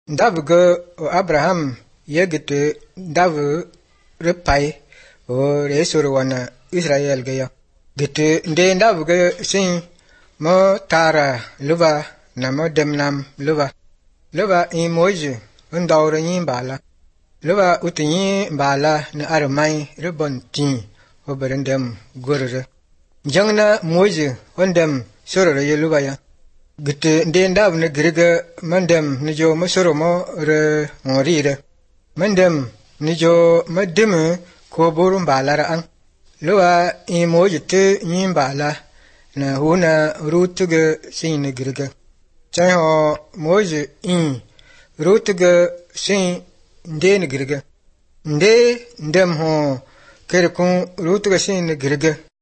Davga o Abraham yegete dav repai o resur wana Israel gaya. Gete nde davga sin mo tara luba na mo demnam luba. Luba in moje ndawre yin bala. Luba utinyi bala na armai ribon tin o berendem gurre. Jangna moje ondem sorore ye luba ya. Gete nde ndav ne griga mandem ne jo masoro mo re ngorire mandem ne jo madem ko borum balara an lowa in moje te yin bala na huna rutuge sin ne griga chan ho moje in rutuge sin nde ne griga nde ndem ho kere kun rutuge sin ne griga